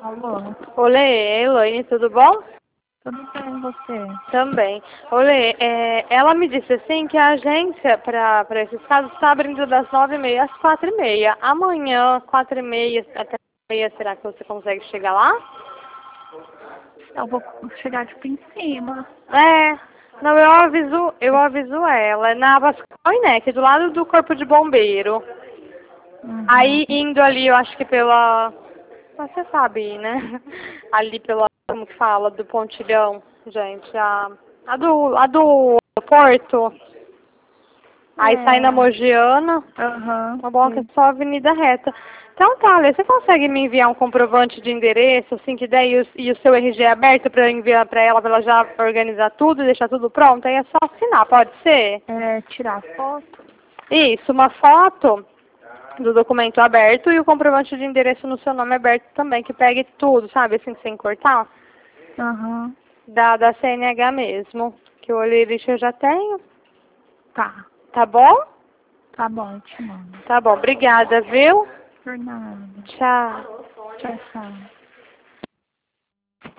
Alô? Olê, Elaine, tudo bom? Tudo bem, você? Também. Olê, ela me disse assim que a agência para esses casos está abrindo das 9h30 às 4h30. Amanhã, 4h30 até 4h30, será que você consegue chegar lá? Eu vou chegar tipo em cima. Não, eu aviso ela. É na Vasconcelos, né, que é do lado do Corpo de Bombeiro. Uhum. Aí indo ali, eu acho que pela... Você sabe, né? Ali pela, como que fala, do Pontilhão, gente. A do Porto. Aí sai na Mogiana. Aham. Uma bom que é só avenida reta. Então tá, Lê, você consegue me enviar um comprovante de endereço, assim, que daí e o seu RG é aberto pra eu enviar pra ela já organizar tudo e deixar tudo pronto? Aí é só assinar, pode ser? Tirar foto? Isso, uma foto do documento aberto e o comprovante de endereço no seu nome aberto também, que pegue tudo, sabe, assim, sem cortar. Aham. Da CNH mesmo, que o Olirich eu já tenho. Tá. Tá bom? Tá bom, eu te mando. Tá bom, obrigada, viu? Por nada. Tchau. Tchau, tchau.